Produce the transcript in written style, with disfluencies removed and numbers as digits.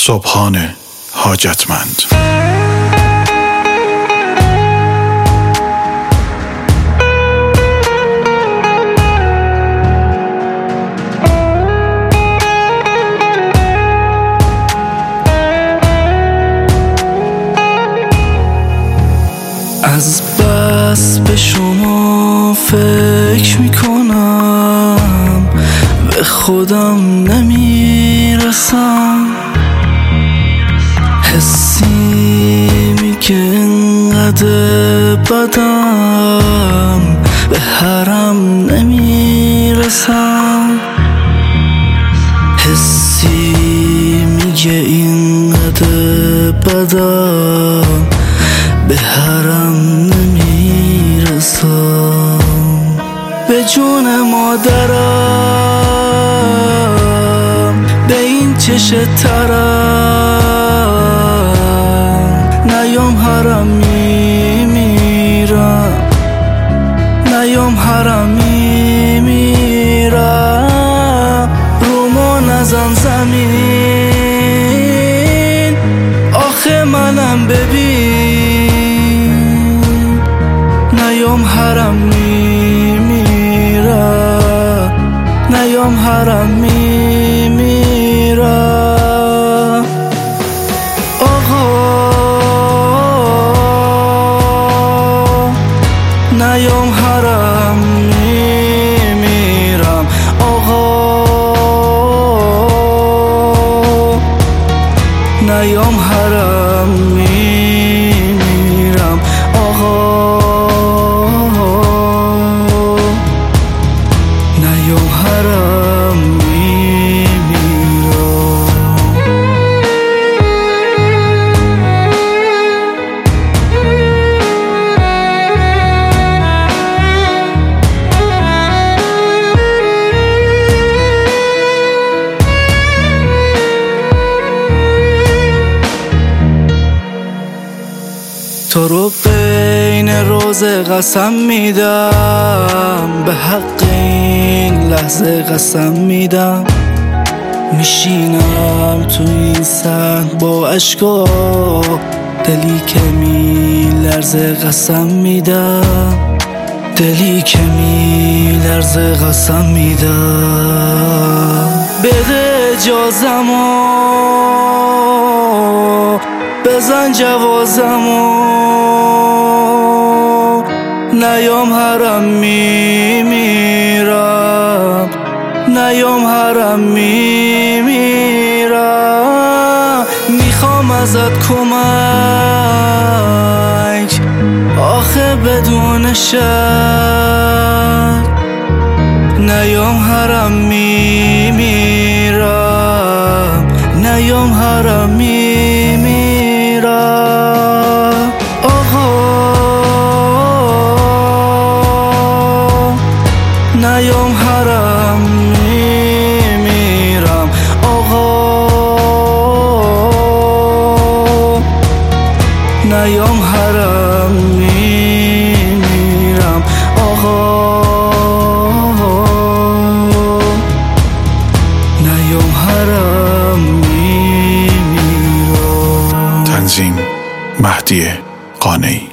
صبحان حاجتمند. از بس به شما فکر میکنم به خودم نمیرسم، حسی میگه انقدر بدم به حرم نمیرسم، حسی میگه اینقدر بدم به حرم نمیرسم. به جون مادرم به این چشه ترم، نیام حرم میمیرم، نیام حرم میمیرم. رومو نزن زمین آخه منم ببین، نیام حرم میمیرم، نیام حرم میمیرم. آقا نیام حرم میمیرم، آقا نیام حرم میمیرم، آقا نیام حرم میمیرم. تو رو بین روزه قسم میدم، به حق این لحظه قسم میدم. میشینم تو این صحن با اشکا، دلی که میلرزه قسم میدم، دلی که میلرزه قسم میدم. بده اجازمو بزن جوازمو، نیام حرم میمیرم، نیام حرم میمیرم. میخوام ازت کمک آخه بدون شک، نیام حرم میمیرم، نیام حرم میمیرم. آقا نیام حرم میمیرم.